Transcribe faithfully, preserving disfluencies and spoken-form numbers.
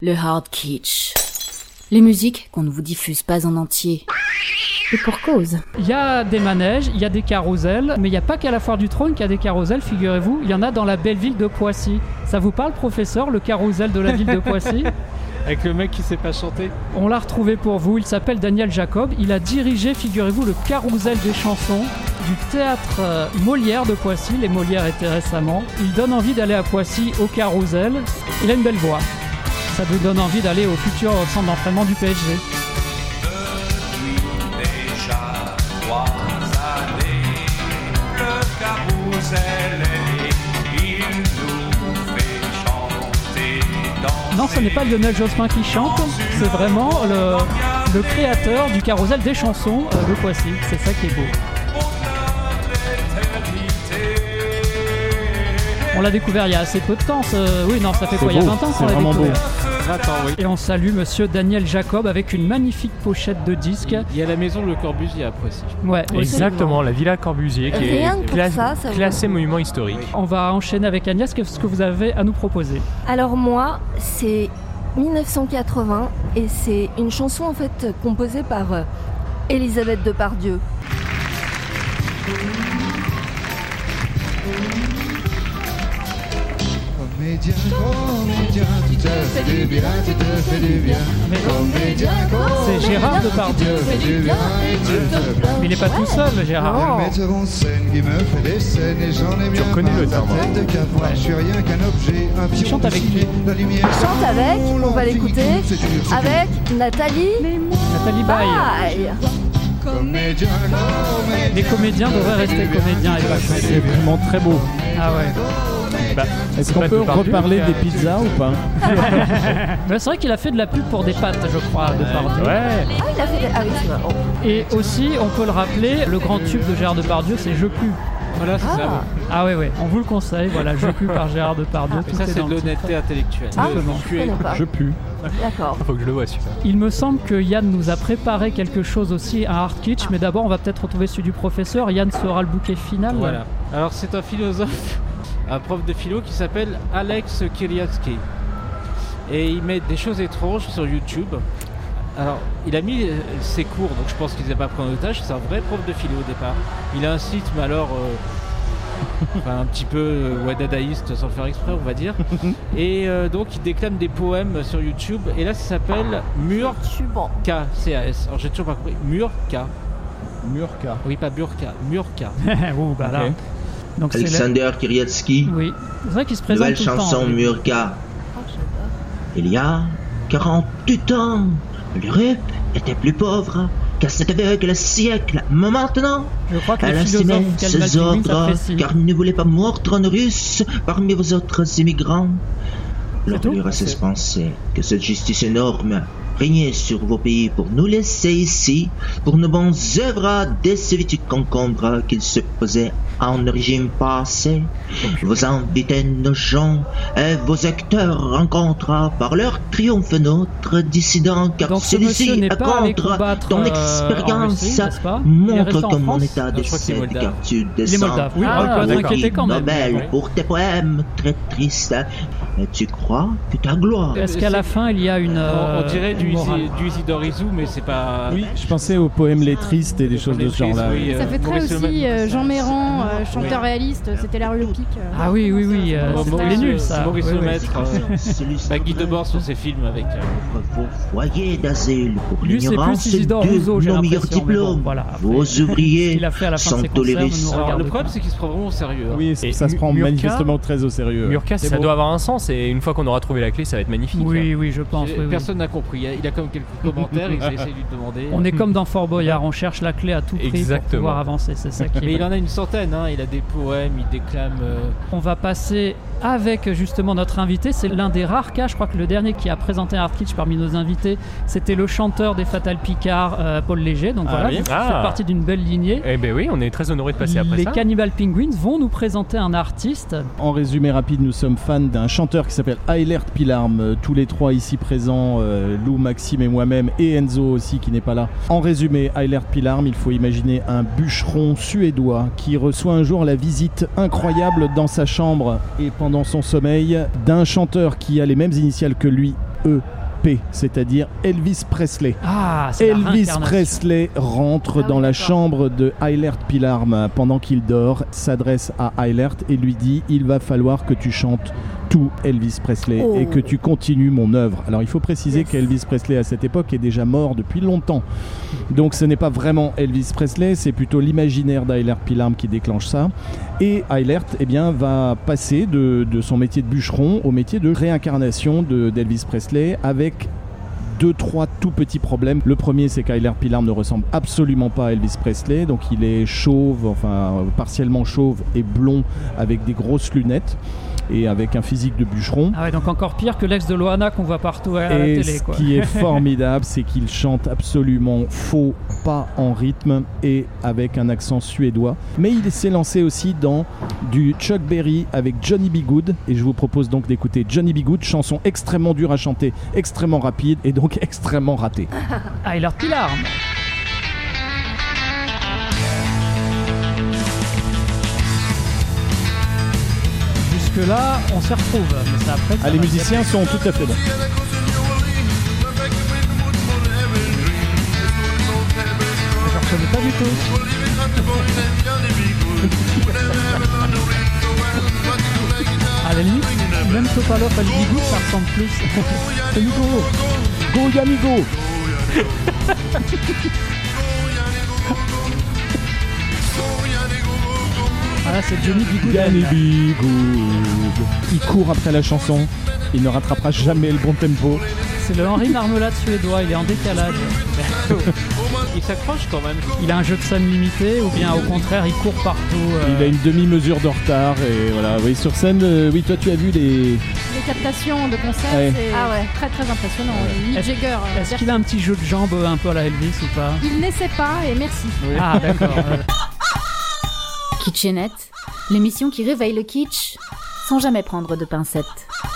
Le hard kitsch. Les musiques qu'on ne vous diffuse pas en entier. Et pour cause. Il y a des manèges, il y a des carrousels, mais il n'y a pas qu'à la Foire du Trône qu'il y a des carrousels, figurez-vous. Il y en a dans la belle ville de Poissy. Ça vous parle, professeur, le carrousel de la ville de Poissy ? Avec le mec qui sait pas chanter. On l'a retrouvé pour vous, il s'appelle Daniel Jacob. Il a dirigé, figurez-vous, le carrousel des chansons du théâtre euh, Molière de Poissy. Les Molières étaient récemment. Il donne envie d'aller à Poissy au carrousel. Il a une belle voix. Ça vous donne envie d'aller au futur centre d'entraînement du P S G. Depuis déjà trois années, le carrousel est, il nous fait chanter, danser. Non, ce n'est pas Lionel Jospin qui chante, c'est vraiment le, le créateur du carrousel des chansons euh, de Poissy. C'est ça qui est beau. On l'a découvert il y a assez peu de temps. Ce... Oui, non, ça fait c'est quoi beau, il y a vingt ans qu'on l'a vraiment découvert. beau. Attends, oui. Et on salue monsieur Daniel Jacob avec une magnifique pochette de disques. Il y a la maison Le Corbusier à Poissy. Ouais, Exactement, la Villa Corbusier qui Rien que est pour cla- ça, ça vaut- classée monument historique. on va enchaîner avec Agnès. Qu'est-ce que vous avez à nous proposer ? Alors moi, c'est dix-neuf cent quatre-vingts et c'est une chanson en fait composée par euh, Elisabeth Depardieu. Comédien, comédien, tu te fais du bien, tu te fais du bien. Mais Comédien, c'est Gérard Depardieu. tu te fais du bien et tu te plains. Mais il n'est pas tout seul, Gérard. Non. Le metteur en scène qui me fait des scènes et j'en ai bien reconnais le marre. timbre. La tête de cafard, je suis rien qu'un objet, un pion chante avec dessiné, la lumière Chante avec, on va l'écouter, c'est dur, c'est dur. avec Nathalie Nathalie Baye. Baye. Comédien, comédien. Les comédiens devraient rester comédiens et pas C'est chanter. vraiment très beau. Ah ouais. Bah, Est-ce c'est qu'on pas peut Depardieu reparler qui a- des pizzas ou pas? Mais c'est vrai qu'il a fait de la pub pour des pâtes, je crois, Depardieu. Ouais. Ah, il a fait des... Ah oui, c'est vrai. Oh. Et aussi, on peut le rappeler, le grand tube de Gérard Depardieu, c'est Je pue. Voilà, c'est ça. Ah, Ah ouais, ouais, on vous le conseille, voilà, Je pue par Gérard Depardieu. Et tout ça, est c'est dans de le titre. l'honnêteté intellectuelle. ah Le- je tu es- connais pas. Je pue. D'accord. Faut que je le vois celui-là. Il me semble que Yann nous a préparé quelque chose aussi, un hard kitsch, mais d'abord on va peut-être retrouver celui du professeur. Yann sera le bouquet final. Voilà. Alors, c'est un philosophe, un prof de philo qui s'appelle Alex Kiriatsky. Et il met des choses étranges sur YouTube. Alors, il a mis euh, ses cours, donc je pense qu'il les a pas pris en otage. C'est un vrai prof de philo au départ. Il a un site, mais alors euh, enfin, un petit peu euh, ouais, dadaïste, sans le faire exprès, on va dire. Et euh, donc, il déclame des poèmes sur YouTube. Et là, ça s'appelle Murka, C A S. Alors, j'ai toujours pas compris. Murka. Murka. Oui, pas Burka. Murka. Ouh, bah là. Ok. Donc c'est là- Alexander Kiriatsky, Oui, c'est vrai qu'il se présente nouvelle tout le temps. chanson lui. Murka. Il y a quarante-huit ans, l'Europe était plus pauvre qu'à cet aveugle siècle. Mais maintenant, Je crois que elle les philosophes assumait Kalmal ses Pingwin ordres, s'apprécient. car il ne voulait pas mordre un russe parmi vos autres immigrants. C'est tout L'orgueil reste penser que cette justice énorme régnait sur vos pays pour nous laisser ici, pour nos bonnes œuvres des soviétiques concombres qu'ils se posaient en régime passé. Vos invités, nos gens, et vos acteurs rencontrent par leur triomphe notre dissident, car Donc ce monsieur celui-ci, n'est à pas allé contre combattre, ton euh, en expérience, Russie, n'est-ce pas Il est montre resté en que mon France. état Non, je crois que c'est décède, moldave. car tu Il est descends moldave. Oui, Ah, on peut d'accord. s'inquiéter quand même. Nobel Ouais. pour tes poèmes très tristes. Et tu crois que ta gloire. Est-ce qu'à la fin il y a une. On, euh, on dirait du, une morale Isi- du Isidore Izou, mais c'est pas. Oui, je pensais aux poèmes lettristes et des choses de ce genre-là. Oui, Ça euh, fait très Maurice aussi Lemaire. euh, Jean Méran, euh, chanteur Oui. réaliste, c'était l'air le pic. euh. Ah oui, oui, oui, euh, Maurice- c'était les nuls ça. Maurice Oui, oui. Lemaître, euh, bah, Guy Debord sur ses films avec. euh, Vos foyers d'asile pour Lui, c'est l'ignorance plus Isidore de Rousseau, j'ai nos meilleurs l'impression, mais bon, diplômes. voilà, après, Vos ce ouvriers qu'il a fait à la fin de sont ses concerts tolérés. ne nous Alors, regarde le pas. problème, c'est qu'il se prend vraiment au sérieux. hein. Oui, Et ça se prend Murka- manifestement très au sérieux. Murka, C'est ça beau. doit avoir un sens et une fois qu'on aura trouvé la clé, ça va être magnifique. Oui, oui, je pense. J'ai- oui, oui. Personne n'a compris. Il y a- Il a comme quelques commentaires, il essaie de lui demander. On est comme dans Fort Boyard, on cherche la clé à tout prix pour Exactement. pouvoir avancer, c'est ça qui est Mais il vrai. en a une centaine, hein. Il a des poèmes, il déclame. euh, On va passer avec justement notre invité, c'est l'un des rares cas, je crois que le dernier qui a présenté un hard kitsch parmi nos invités, c'était le chanteur des Fatal Picard, euh, Paul Léger, donc Ah voilà, oui. vous Ah. faites partie d'une belle lignée. Eh ben oui, on est très honoré de passer après Les ça. Cannibal Penguins vont nous présenter un artiste. En résumé rapide, nous sommes fans d'un chanteur qui s'appelle Eilert Pilarm, euh, tous les trois ici présents, euh, Lou, Maxime et moi-même, et Enzo aussi qui n'est pas là. En résumé, Eilert Pilarm, il faut imaginer un bûcheron suédois qui reçoit un jour la visite incroyable dans sa chambre et pendant son sommeil d'un chanteur qui a les mêmes initiales que lui, E P, c'est-à-dire Elvis Presley. Ah, c'est la Elvis réincarnation. Presley rentre Ah oui, dans la d'accord. chambre de Eilert Pilarm pendant qu'il dort, s'adresse à Eilert et lui dit « Il va falloir que tu chantes tout Elvis Presley Oh. et que tu continues mon œuvre ». Alors il faut préciser Yes. qu'Elvis Presley à cette époque est déjà mort depuis longtemps. Donc ce n'est pas vraiment Elvis Presley, c'est plutôt l'imaginaire d'Eilert Pilarm qui déclenche ça. Et Eilert eh bien, va passer de, de son métier de bûcheron au métier de réincarnation de, d'Elvis Presley avec deux, trois tout petits problèmes. Le premier, c'est qu'Eilert Pilarm ne ressemble absolument pas à Elvis Presley, donc il est chauve, enfin euh, partiellement chauve et blond avec des grosses lunettes et avec un physique de bûcheron. Ah ouais, donc encore pire que l'ex de Loana qu'on voit partout à la Et télé, ce quoi. qui est formidable, c'est qu'il chante absolument faux, pas en rythme et avec un accent suédois. Mais il s'est lancé aussi dans du Chuck Berry avec Johnny B. Good. Et je vous propose donc d'écouter Johnny B. Good, chanson extrêmement dure à chanter, extrêmement rapide et donc extrêmement ratée. Eilert Pilarm. Jusque-là, on s'y retrouve. Mais c'est après que Ah, ça les va musiciens sont tout à fait bons. Je ne reconnais pas du tout. À la limite, même Topalov à Libigo, ça ressemble plus. Amigo, go Yamigo. Voilà, c'est Johnny B. Good. Johnny B. Good. Il court après la chanson. Il ne rattrapera jamais le bon tempo. C'est le Henri Marmelade suédois, il est en décalage. Il s'accroche quand même. Il a un jeu de scène limité ou bien au contraire il court partout. euh, Il a une demi-mesure de retard et voilà. Oui, sur scène, euh, oui, toi tu as vu les. Les captations de concert, Ouais. c'est Ah ouais. très très impressionnant. Mick Est-ce- Jagger, euh, Est-ce qu'il a un petit jeu de jambes un peu à la Elvis ou pas? il n'essaie pas et merci. Ah d'accord. euh, Kitchenette, l'émission qui réveille le kitsch sans jamais prendre de pincettes.